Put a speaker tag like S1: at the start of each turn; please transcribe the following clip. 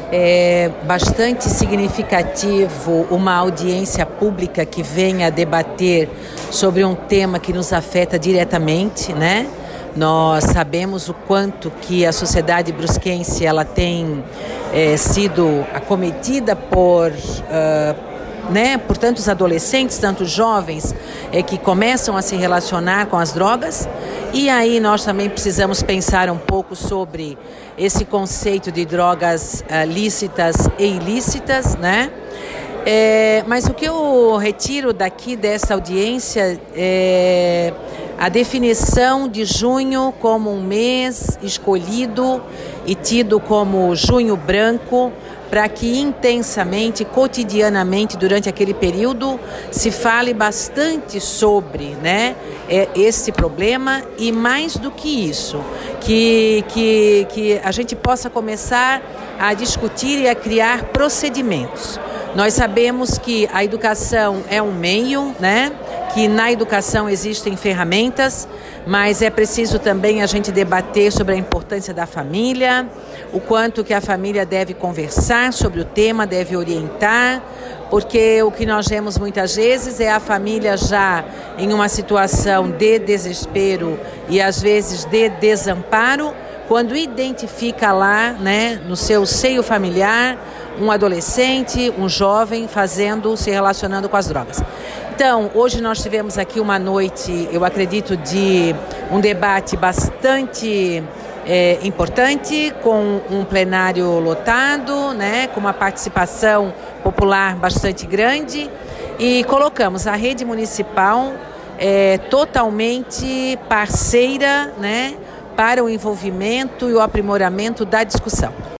S1: É bastante significativo uma audiência pública que venha debater sobre um tema que nos afeta diretamente, né? Nós sabemos o quanto que a sociedade brusquense ela tem sido acometida por tantos adolescentes, tantos jovens que começam a se relacionar com as drogas. E aí nós também precisamos pensar um pouco sobre esse conceito de drogas lícitas e ilícitas, né? Mas o que eu retiro daqui dessa audiência é a definição de junho como um mês escolhido e tido como junho branco, para que intensamente, cotidianamente, durante aquele período, se fale bastante sobre, né, esse problema e mais do que isso, que a gente possa começar a discutir e a criar procedimentos. Nós sabemos que a educação é um meio, né? Que na educação existem ferramentas, mas é preciso também a gente debater sobre a importância da família, o quanto que a família deve conversar sobre o tema, deve orientar, porque o que nós vemos muitas vezes é a família já em uma situação de desespero e às vezes de desamparo, quando identifica lá, né, no seu seio familiar, um adolescente, um jovem se relacionando com as drogas. Então, hoje nós tivemos aqui uma noite, eu acredito, de um debate bastante importante, com um plenário lotado, né, com uma participação popular bastante grande, e colocamos a rede municipal totalmente parceira, né, para o envolvimento e o aprimoramento da discussão.